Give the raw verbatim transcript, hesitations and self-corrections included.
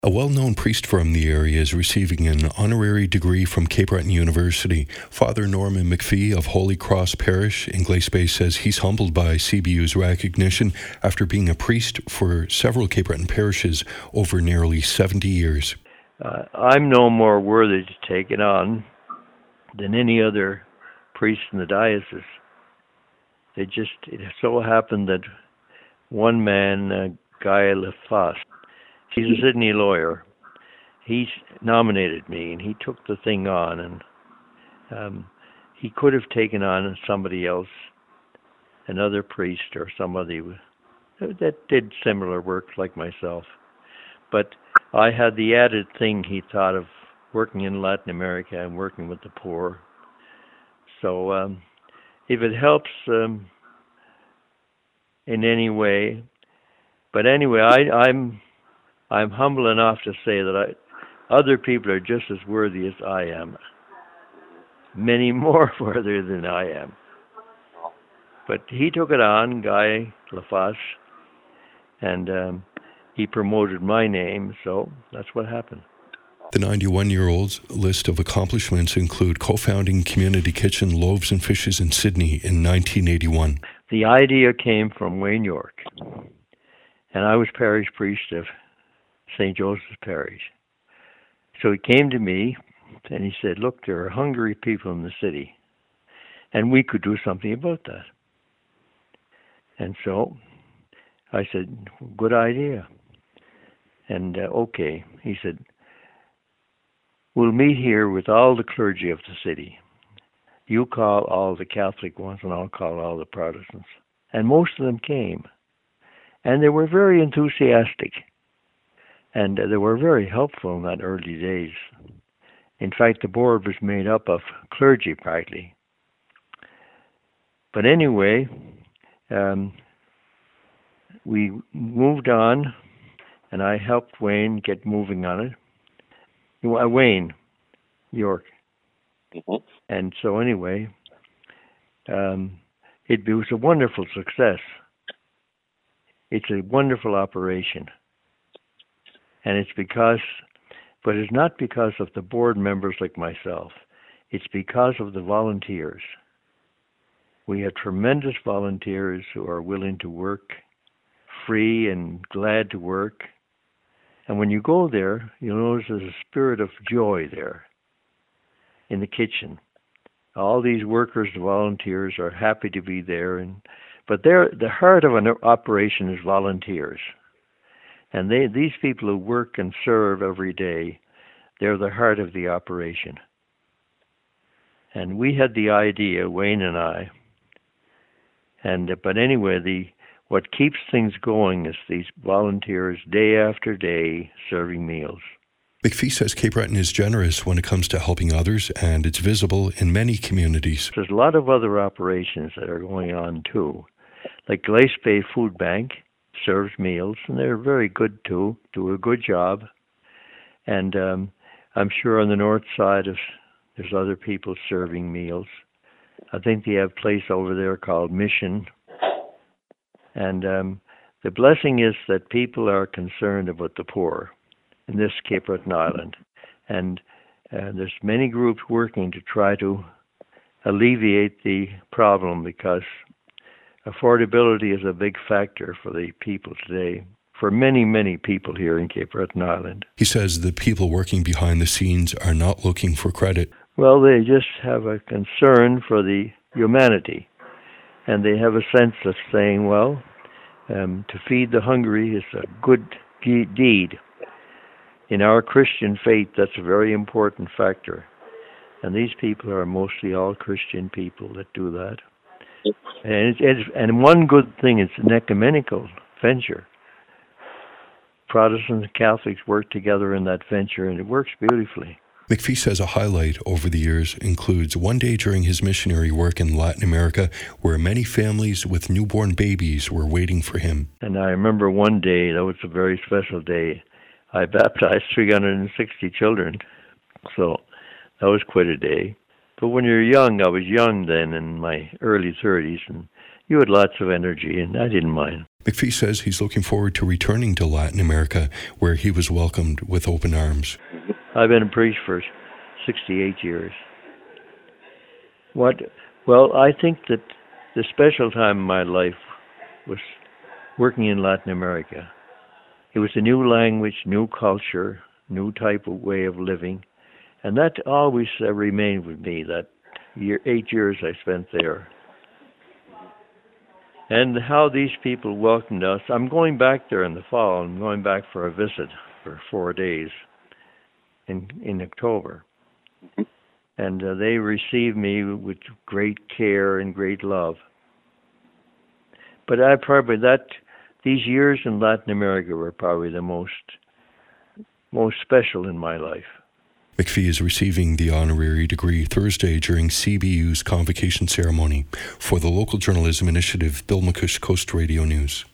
A well-known priest from the area is receiving an honorary degree from Cape Breton University. Father Norman McPhee of Holy Cross Parish in Glace Bay says he's humbled by C B U's recognition after being a priest for several Cape Breton parishes over nearly seventy years. Uh, I'm no more worthy to take it on than any other priest in the diocese. It just it so happened that one man, uh, Guy Lafosse, he's a Sydney lawyer. He nominated me, and he took the thing on, and um, he could have taken on somebody else, another priest or somebody that did similar work like myself. But I had the added thing, he thought, of working in Latin America and working with the poor. So um, if it helps um, in any way, but anyway, I, I'm I'm humble enough to say that I, other people are just as worthy as I am. Many more worthy than I am. But he took it on, Guy Lafosse, and um, he promoted my name, so that's what happened. The ninety-one-year-old's list of accomplishments include co-founding Community Kitchen Loaves and Fishes in Sydney in nineteen eighty-one. The idea came from Wayne York, and I was parish priest of Saint Joseph's Parish. So he came to me and he said, look, there are hungry people in the city, and we could do something about that. And so I said, good idea. And uh, okay, he said, we'll meet here with all the clergy of the city. You call all the Catholic ones, and I'll call all the Protestants. And most of them came. And they were very enthusiastic. And uh, they were very helpful in that early days. In fact, the board was made up of clergy, practically. But anyway, um, we moved on, and I helped Wayne get moving on it. Uh, Wayne York. Mm-hmm. And so anyway, um, it, it was a wonderful success. It's a wonderful operation. And it's because, but it's not because of the board members like myself. It's because of the volunteers. We have tremendous volunteers who are willing to work, free and glad to work. And when you go there, you'll notice there's a spirit of joy there in the kitchen. All these workers, the volunteers, are happy to be there. And but they're, the heart of an operation is volunteers. And they, these people who work and serve every day, they're the heart of the operation. And we had the idea, Wayne and I. And but anyway, the what keeps things going is these volunteers day after day serving meals. McPhee says Cape Breton is generous when it comes to helping others, and it's visible in many communities. There's a lot of other operations that are going on too, like Glace Bay Food Bank serves meals, and they're very good too, do a good job. And um, I'm sure on the north side of, there's other people serving meals. I think they have a place over there called Mission. And um, the blessing is that people are concerned about the poor in this Cape Breton Island. And uh, there's many groups working to try to alleviate the problem, because affordability is a big factor for the people today, for many, many people here in Cape Breton Island. He says the people working behind the scenes are not looking for credit. Well, they just have a concern for the humanity, and they have a sense of saying, well, um, to feed the hungry is a good deed. In our Christian faith, that's a very important factor. And these people are mostly all Christian people that do that. And it's, it's, and one good thing, it's an ecumenical venture. Protestants and Catholics work together in that venture, and it works beautifully. McPhee says a highlight over the years includes one day during his missionary work in Latin America where many families with newborn babies were waiting for him. And I remember one day, that was a very special day, I baptized three hundred sixty children. So that was quite a day. But when you're young, I was young then in my early thirties, and you had lots of energy, and I didn't mind. McPhee says he's looking forward to returning to Latin America, where he was welcomed with open arms. I've been a priest for sixty-eight years. What? Well, I think that the special time in my life was working in Latin America. It was a new language, new culture, new type of way of living, and that always uh, remained with me, that year, eight years I spent there. And how these people welcomed us. I'm going back there in the fall. I'm going back for a visit for four days in in October. Mm-hmm. And uh, they received me with great care and great love. But I probably, that, these years in Latin America were probably the most, most special in my life. McPhee is receiving the honorary degree Thursday during C B U's convocation ceremony. For the Local Journalism Initiative, Bill McCush, Coast Radio News.